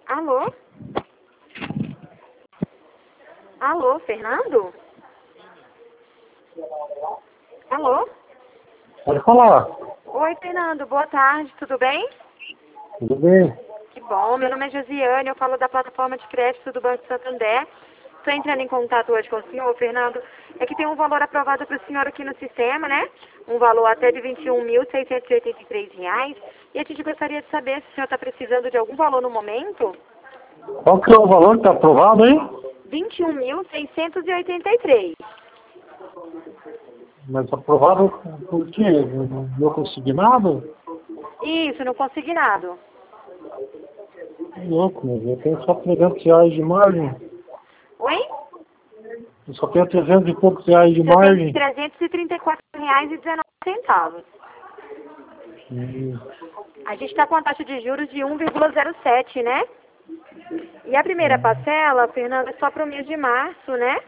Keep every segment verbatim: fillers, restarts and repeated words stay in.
Alô? Alô, Fernando? Alô? Pode falar. Oi, Fernando, boa tarde, tudo bem? Tudo bem? Que bom, meu nome é Josiane, eu falo da plataforma de crédito do Banco Santander. Estou entrando em contato hoje com o senhor, Fernando. É que tem um valor aprovado para o senhor aqui no sistema, né? Um valor até de vinte e um mil, seiscentos e oitenta e três reais. E a gente gostaria de saber se o senhor está precisando de algum valor no momento. Qual que é o valor que está aprovado aí? vinte e um mil, seiscentos e oitenta e três. Mas aprovado por quê? Meu consignado? Isso, no consignado. Louco, mas eu tenho só trezentos reais de margem. Oi? Eu só tenho trezentos e poucos reais de O senhor tem margem. trezentos e trinta e quatro reais e dezenove centavos. Hum, A gente está com a taxa de juros de um vírgula zero sete, né? E a primeira parcela, Fernando, é só para o mês de março, né?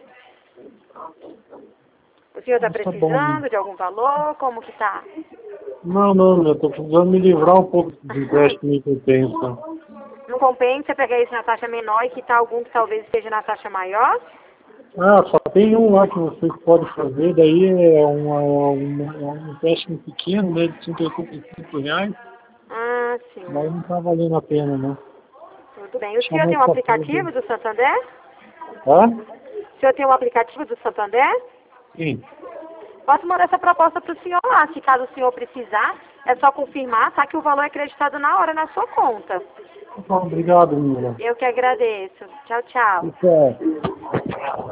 O senhor está mas tá bom. precisando de algum valor? Como que tá? Não, não, eu estou precisando me livrar um pouco de empréstimo que eu tenho. Tá? Não compensa pegar isso na taxa menor e quitar algum que talvez esteja na taxa maior? Ah, só tem um lá que vocês podem fazer, daí é uma, uma, é um empréstimo pequeno, né, de cento e oitenta e cinco reais, Ah, sim. mas não está valendo a pena, né? Tudo bem. O senhor Chamou tem um essa coisa. aplicativo do Santander? Hã? O senhor tem um aplicativo do Santander? Sim. Posso mandar essa proposta para o senhor lá, se caso o senhor precisar. É só confirmar, tá? Que o valor é acreditado na hora na sua conta. Então, obrigado, Mila. Eu que agradeço. Tchau, tchau. Isso é.